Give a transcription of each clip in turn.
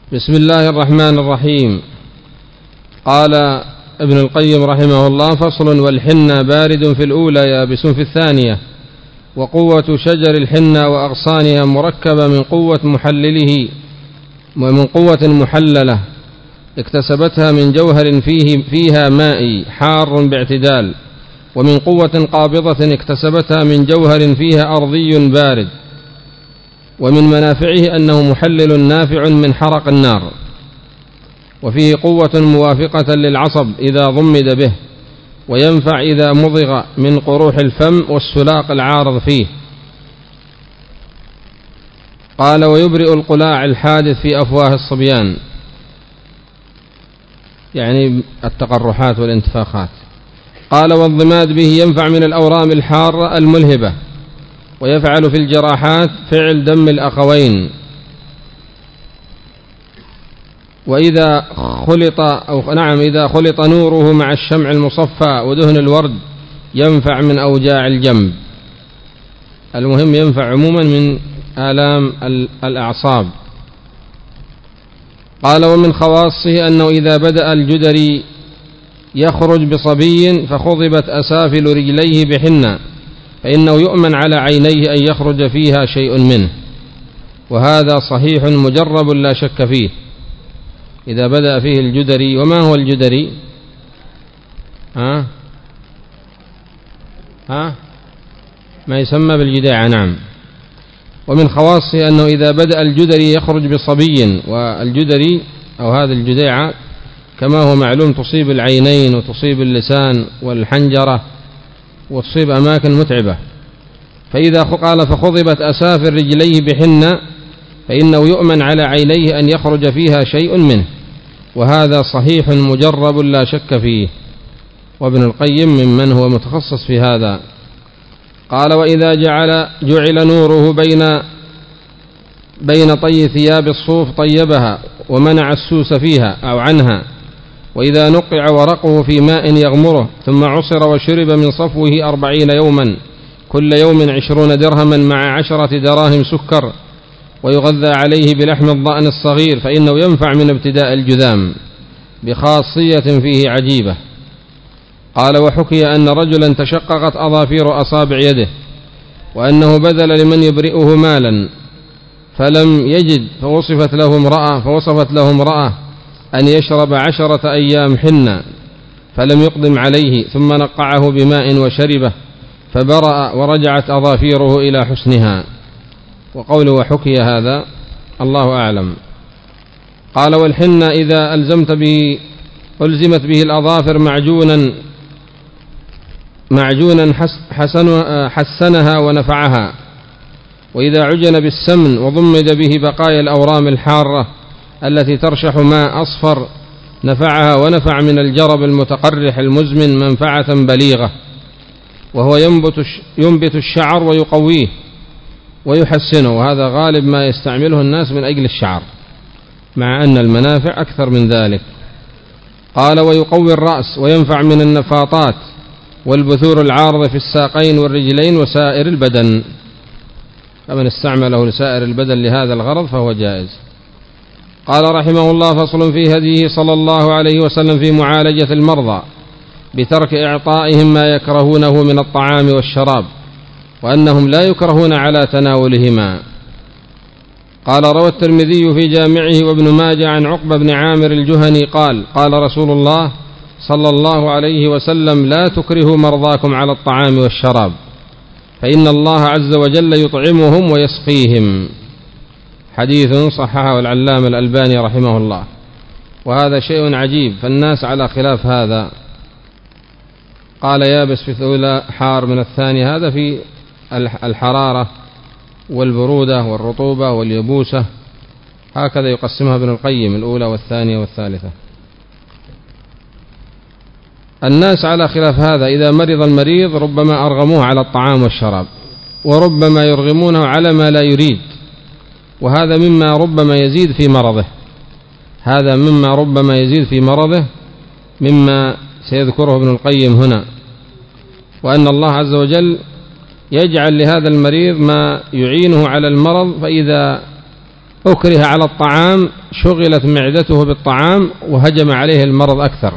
بسم الله الرحمن الرحيم. قال ابن القيم رحمه الله: فصل: والحنة بارد في الأولى يابس في الثانية، وقوة شجر الحنة وأغصانها مركبة من قوة محلله ومن قوة محللة اكتسبتها من جوهر فيها مائي حار باعتدال، ومن قوة قابضة اكتسبتها من جوهر فيها أرضي بارد. ومن منافعه أنه محلل نافع من حرق النار، وفيه قوة موافقة للعصب إذا ضمد به، وينفع إذا مضغ من قروح الفم والسلاق العارض فيه. قال: ويبرئ القلاع الحادث في أفواه الصبيان، يعني التقرحات والانتفاخات. قال: والضماد به ينفع من الأورام الحارة الملهبة، ويفعل في الجراحات فعل دم الأخوين. وإذا إذا خلط نوره مع الشمع المصفى ودهن الورد ينفع من أوجاع الجنب. المهم ينفع عموما من آلام الأعصاب. قال: ومن خواصه أنه إذا بدأ الجدري يخرج بصبي فخضبت أسافل رجليه بحنة فإنه يؤمن على عينيه أن يخرج فيها شيء منه، وهذا صحيح مجرب لا شك فيه. إذا بدأ فيه الجدري. وما هو الجدري؟ ما يسمى بالجداعة. نعم. ومن خواصه أنه إذا بدأ الجدري يخرج بصبي، والجدري أو هذا الجداعة كما هو معلوم تصيب العينين وتصيب اللسان والحنجرة وتصيب أماكن متعبة. فإذا قال: فخضبت أسافل رجليه بحنة فإنه يؤمن على عينيه أن يخرج فيها شيء منه، وهذا صحيح مجرب لا شك فيه. وابن القيم ممن هو متخصص في هذا. قال: وإذا جعل نوره بين طي ثياب الصوف طيبها ومنع السوس فيها أو عنها. وإذا نقع ورقه في ماء يغمره ثم عصر وشرب من صفوه 40 يوما كل يوم 20 درهما مع 10 دراهم سكر، ويغذى عليه بلحم الضأن الصغير، فإنه ينفع من ابتداء الجذام بخاصية فيه عجيبة. قال: وحكي أن رجلا تشققت أظافير أصابع يده، وأنه بذل لمن يبرئه مالا فلم يجد، فوصفت له امرأة أن يشرب 10 أيام حنة فلم يقدم عليه، ثم نقعه بماء وشربه فبرأ ورجعت أظافيره إلى حسنها. وقوله وحكي هذا الله أعلم. قال: والحنة إذا ألزمت به الأظافر معجونا حسنها ونفعها. وإذا عجن بالسمن وضمد به بقايا الأورام الحارة التي ترشح ماء أصفر نفعها، ونفع من الجرب المتقرح المزمن منفعة بليغة. وهو ينبت الشعر ويقويه ويحسنه، وهذا غالب ما يستعمله الناس من أجل الشعر، مع أن المنافع أكثر من ذلك. قال: ويقوي الرأس وينفع من النفاطات والبثور العارضة في الساقين والرجلين وسائر البدن، فمن استعمله لسائر البدن لهذا الغرض فهو جائز. قال رحمه الله: فصل في هديه صلى الله عليه وسلم في معالجة المرضى بترك إعطائهم ما يكرهونه من الطعام والشراب، وأنهم لا يكرهون على تناولهما. قال: روى الترمذي في جامعه وابن ماجه عن عقبة بن عامر الجهني قال: قال رسول الله صلى الله عليه وسلم: لا تكرهوا مرضاكم على الطعام والشراب، فإن الله عز وجل يطعمهم ويسقيهم. حديث صححه العلامة الألباني رحمه الله. وهذا شيء عجيب، فالناس على خلاف هذا. قال: يابس في الأولى حار من الثانية، هذا في الحرارة والبرودة والرطوبة واليبوسة، هكذا يقسمها ابن القيم: الأولى والثانية والثالثة. الناس على خلاف هذا. إذا مرض المريض ربما أرغموه على الطعام والشراب، وربما يرغمونه على ما لا يريد، وهذا مما ربما يزيد في مرضه، مما سيذكره ابن القيم هنا. وأن الله عز وجل يجعل لهذا المريض ما يعينه على المرض، فإذا أكره على الطعام شغلت معدته بالطعام وهجم عليه المرض أكثر.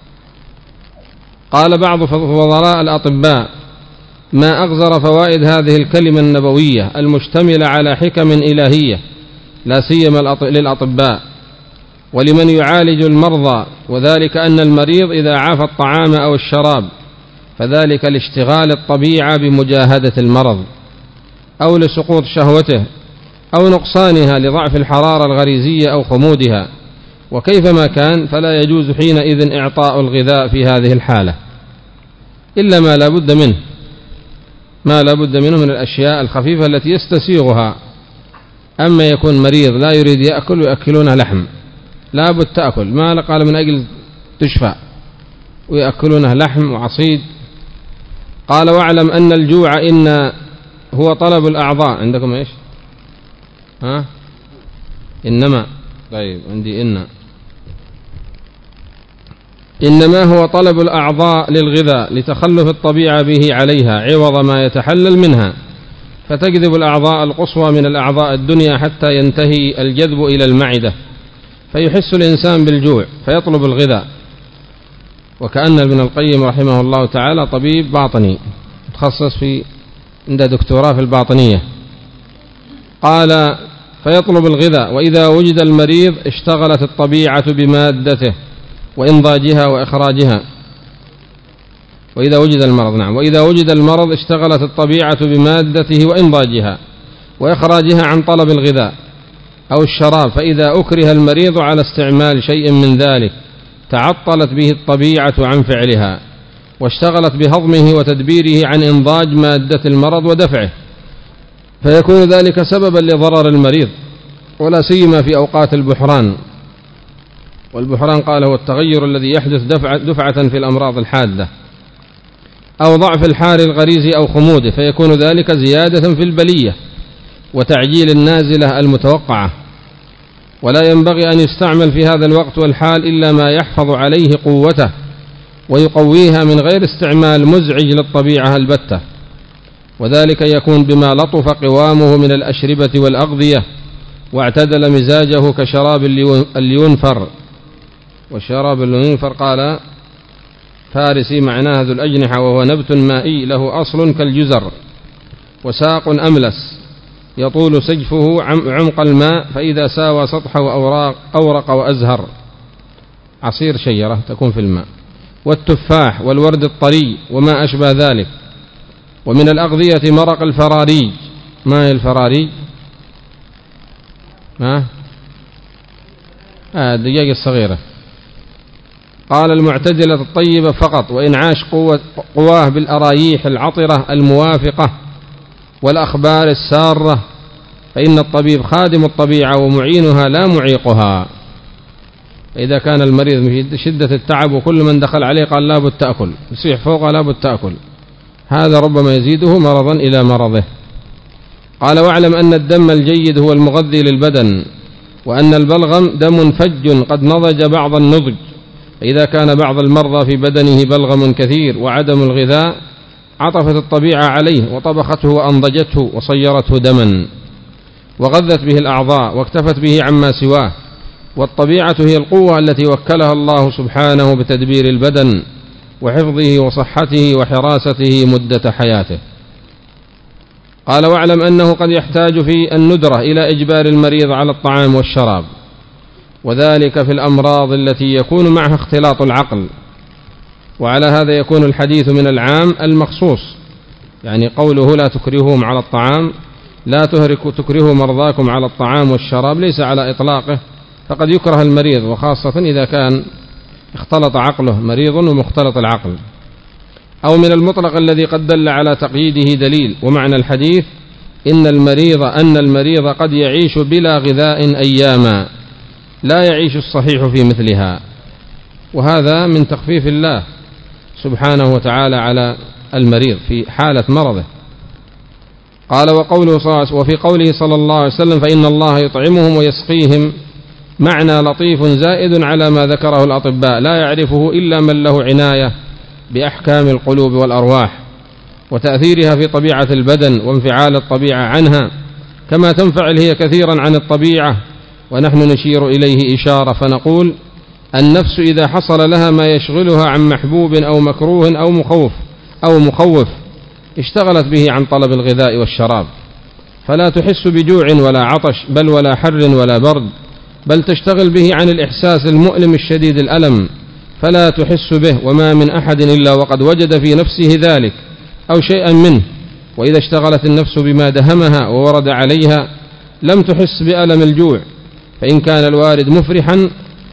قال بعض فضلاء الأطباء: ما أغزر فوائد هذه الكلمة النبوية المشتملة على حكم إلهية لا سيما للأطباء ولمن يعالج المرضى، وذلك أن المريض إذا عاف الطعام أو الشراب فذلك لاشتغال الطبيعة بمجاهدة المرض أو لسقوط شهوته أو نقصانها لضعف الحرارة الغريزية أو خمودها، وكيفما كان فلا يجوز حينئذ إعطاء الغذاء في هذه الحالة إلا ما لا بد منه من الأشياء الخفيفة التي يستسيغها. أما يكون مريض لا يريد يأكل ويأكلونه لحم، لا بد تأكل، ما قال من أجل تشفى ويأكلونه لحم وعصيد. قال: واعلم أن الجوع إن هو طلب الأعضاء. عندكم إيش؟ إنما، طيب عندي إنما هو طلب الأعضاء للغذاء لتخلف الطبيعة به عليها عوض ما يتحلل منها، فتجذب الأعضاء القصوى من الأعضاء الدنيا حتى ينتهي الجذب إلى المعدة، فيحس الإنسان بالجوع فيطلب الغذاء. وكأن ابن القيم رحمه الله تعالى طبيب باطني متخصص عنده دكتوراه في الباطنية. قال: فيطلب الغذاء، وإذا وجد المريض اشتغلت الطبيعة بمادته وإنضاجها وإخراجها. وإذا وجد المرض اشتغلت الطبيعة بمادته وإنضاجها وإخراجها عن طلب الغذاء أو الشراب، فإذا أكره المريض على استعمال شيء من ذلك تعطلت به الطبيعة عن فعلها، واشتغلت بهضمه وتدبيره عن إنضاج مادة المرض ودفعه، فيكون ذلك سببا لضرر المريض، ولا سيما في أوقات البحران. والبحران قال هو التغير الذي يحدث دفعة في الأمراض الحادة أو ضعف الحار الغريزي أو خموده، فيكون ذلك زيادة في البلية وتعجيل النازلة المتوقعة. ولا ينبغي أن يستعمل في هذا الوقت والحال إلا ما يحفظ عليه قوته ويقويها من غير استعمال مزعج للطبيعة البتة، وذلك يكون بما لطف قوامه من الأشربة والأغذية واعتدل مزاجه كشراب اليونفر. والشراب اليونفر قال فارسي معناه ذو الأجنحة، وهو نبت مائي له أصل كالجزر وساق أملس يطول سجفه عمق الماء، فإذا ساوى سطحه أورق وأزهر. عصير شجرة تكون في الماء. والتفاح والورد الطري وما أشبه ذلك. ومن الأغذية مرق الفراريج. ما هي الفراريج؟ الدجاج الصغيرة. قال المعتدلة الطيبة فقط، وإنعاش قواه بالأرايح العطرة الموافقة والأخبار السارة، فإن الطبيب خادم الطبيعة ومعينها لا معيقها. إذا كان المريض في شدة التعب وكل من دخل عليه قال لا بد تأكل، يصيح فوق لا بد تأكل، هذا ربما يزيده مرضا إلى مرضه. قال واعلم أن الدم الجيد هو المغذي للبدن، وأن البلغم دم فج قد نضج بعض النضج، فإذا كان بعض المرضى في بدنه بلغم كثير وعدم الغذاء عطفت الطبيعة عليه وطبخته وأنضجته وصيرته دما وغذت به الأعضاء واكتفت به عما سواه. والطبيعة هي القوة التي وكلها الله سبحانه بتدبير البدن وحفظه وصحته وحراسته مدة حياته. قال واعلم أنه قد يحتاج في الندرة إلى إجبار المريض على الطعام والشراب، وذلك في الأمراض التي يكون معها اختلاط العقل. وعلى هذا يكون الحديث من العام المخصوص، يعني قوله لا تكرههم على الطعام، لا تكرهوا مرضاكم على الطعام والشراب، ليس على إطلاقه، فقد يكره المريض، وخاصة إذا كان اختلط عقله، مريض ومختلط العقل. أو من المطلق الذي قد دل على تقييده دليل. ومعنى الحديث أن المريض قد يعيش بلا غذاء أياما لا يعيش الصحيح في مثلها، وهذا من تخفيف الله سبحانه وتعالى على المريض في حالة مرضه. قال وفي قوله صلى الله عليه وسلم فإن الله يطعمهم ويسقيهم، معنى لطيف زائد على ما ذكره الأطباء لا يعرفه إلا من له عناية بأحكام القلوب والأرواح وتأثيرها في طبيعة البدن وانفعال الطبيعة عنها كما تنفعل هي كثيرا عن الطبيعة. ونحن نشير إليه إشارة فنقول: النفس إذا حصل لها ما يشغلها عن محبوب أو مكروه أو مخوف اشتغلت به عن طلب الغذاء والشراب، فلا تحس بجوع ولا عطش بل ولا حر ولا برد، بل تشتغل به عن الإحساس المؤلم الشديد الألم فلا تحس به. وما من أحد إلا وقد وجد في نفسه ذلك أو شيئا منه. وإذا اشتغلت النفس بما دهمها وورد عليها لم تحس بألم الجوع، فإن كان الوارد مفرحا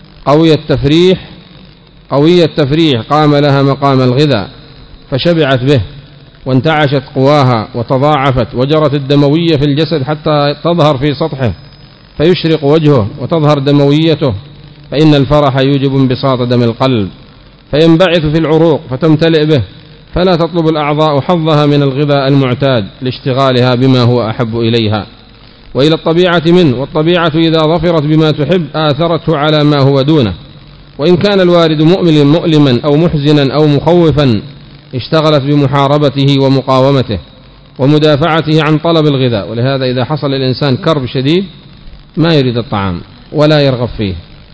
قوي التفريح قام لها مقام الغذاء فشبعت به وانتعشت قواها وتضاعفت، وجرت الدموية في الجسد حتى تظهر في سطحه فيشرق وجهه وتظهر دمويته. فإن الفرح يوجب انبساط دم القلب فينبعث في العروق فتمتلئ به، فلا تطلب الأعضاء حظها من الغذاء المعتاد لاشتغالها بما هو أحب إليها وإلى الطبيعة منه. والطبيعة إذا ظفرت بما تحب آثرته على ما هو دونه، وإن كان الوارد مؤلما أو محزنا أو مخوفا اشتغلت بمحاربته ومقاومته ومدافعته عن طلب الغذاء. ولهذا إذا حصل الإنسان كرب شديد ما يريد الطعام ولا يرغب فيه،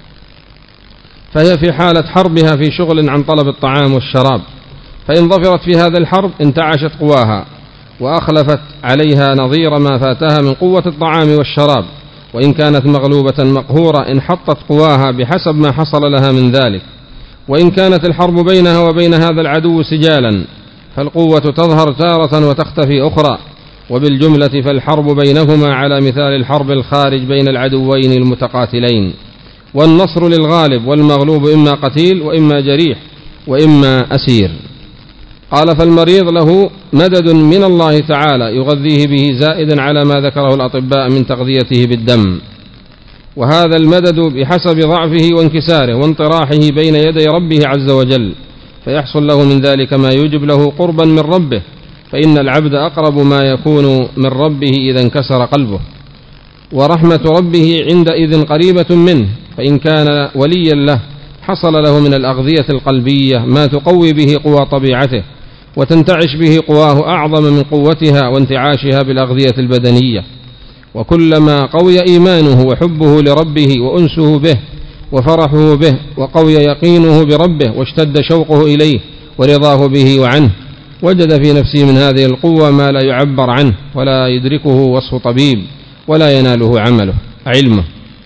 فهي في حالة حربها في شغل عن طلب الطعام والشراب، فإن ظفرت في هذا الحرب انتعشت قواها وأخلفت عليها نظير ما فاتها من قوة الطعام والشراب. وإن كانت مغلوبة مقهورة انحطت قواها بحسب ما حصل لها من ذلك. وإن كانت الحرب بينها وبين هذا العدو سجالا فالقوة تظهر تارة وتختفي أخرى. وبالجملة فالحرب بينهما على مثال الحرب الخارج بين العدوين المتقاتلين، والنصر للغالب والمغلوب إما قتيل وإما جريح وإما أسير. قال: فالمريض له مدد من الله تعالى يغذيه به زائدا على ما ذكره الأطباء من تغذيته بالدم، وهذا المدد بحسب ضعفه وانكساره وانطراحه بين يدي ربه عز وجل، فيحصل له من ذلك ما يوجب له قربا من ربه، فإن العبد أقرب ما يكون من ربه إذا انكسر قلبه، ورحمة ربه عندئذ قريبة منه. فإن كان وليا له حصل له من الأغذية القلبية ما تقوي به قوى طبيعته وتنتعش به قواه أعظم من قوتها وانتعاشها بالأغذية البدنية. وكلما قوي إيمانه وحبه لربه وأنسه به وفرحه به وقوي يقينه بربه واشتد شوقه إليه ورضاه به وعنه، وجد في نفسه من هذه القوة ما لا يعبر عنه ولا يدركه وصف طبيب ولا يناله علمه.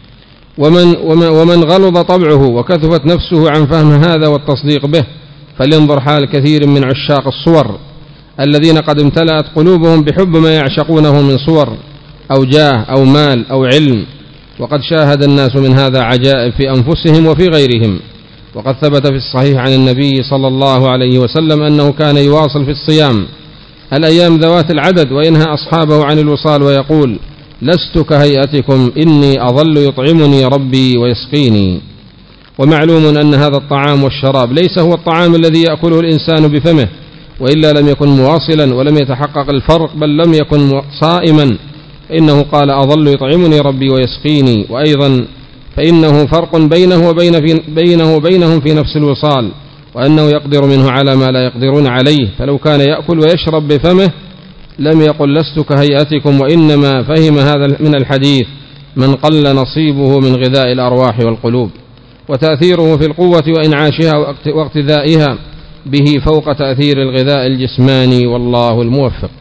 ومن غلظ طبعه وكثفت نفسه عن فهم هذا والتصديق به فلينظر حال كثير من عشاق الصور الذين قد امتلأت قلوبهم بحب ما يعشقونه من صور أو جاه أو مال أو علم، وقد شاهد الناس من هذا عجائب في أنفسهم وفي غيرهم. وقد ثبت في الصحيح عن النبي صلى الله عليه وسلم أنه كان يواصل في الصيام الأيام ذوات العدد وينهى أصحابه عن الوصال ويقول: لست كهيئتكم إني أظل يطعمني ربي ويسقيني. ومعلوم أن هذا الطعام والشراب ليس هو الطعام الذي يأكله الإنسان بفمه، وإلا لم يكن مواصلا ولم يتحقق الفرق بل لم يكن صائما، إنه قال: أظل يطعمني ربي ويسقيني. وأيضا فإنه فرق بينه وبينهم في نفس الوصال، وأنه يقدر منه على ما لا يقدرون عليه، فلو كان يأكل ويشرب بفمه لم يقل لست كهيئتكم، وإنما فهم هذا من الحديث من قل نصيبه من غذاء الأرواح والقلوب، وتأثيره في القوة وإنعاشها واقتدائها به فوق تأثير الغذاء الجسماني، والله الموفق.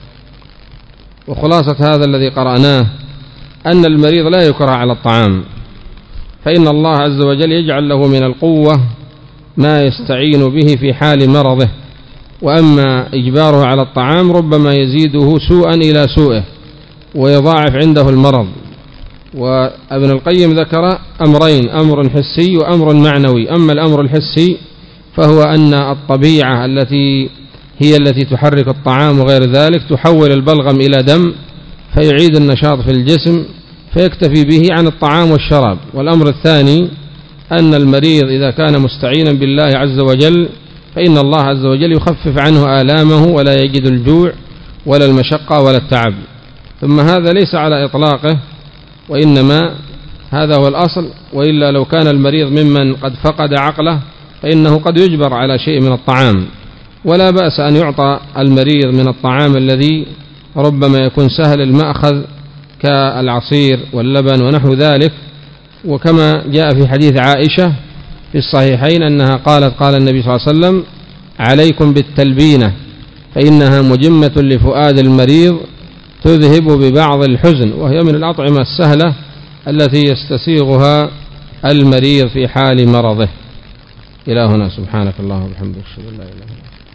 وخلاصة هذا الذي قرأناه أن المريض لا يكره على الطعام، فإن الله عز وجل يجعل له من القوة ما يستعين به في حال مرضه، وأما إجباره على الطعام ربما يزيده سوءا إلى سوءه ويضاعف عنده المرض. وابن القيم ذكر أمرين: أمر حسي وأمر معنوي. أما الأمر الحسي فهو أن الطبيعة التي تحرك الطعام وغير ذلك تحول البلغم إلى دم فيعيد النشاط في الجسم فيكتفي به عن الطعام والشراب. والأمر الثاني أن المريض إذا كان مستعينا بالله عز وجل فإن الله عز وجل يخفف عنه آلامه ولا يجد الجوع ولا المشقة ولا التعب. ثم هذا ليس على إطلاقه، وإنما هذا هو الأصل، وإلا لو كان المريض ممن قد فقد عقله فإنه قد يجبر على شيء من الطعام، ولا بأس أن يعطى المريض من الطعام الذي ربما يكون سهل المأخذ كالعصير واللبن ونحو ذلك. وكما جاء في حديث عائشة في الصحيحين أنها قالت قال النبي صلى الله عليه وسلم: عليكم بالتلبينة فإنها مجمة لفؤاد المريض تذهب ببعض الحزن، وهي من الأطعمة السهلة التي يستسيغها المريض في حال مرضه. إلى هنا، سبحانك اللهم وبحمدك، أشهد أن لا إله إلا أنت.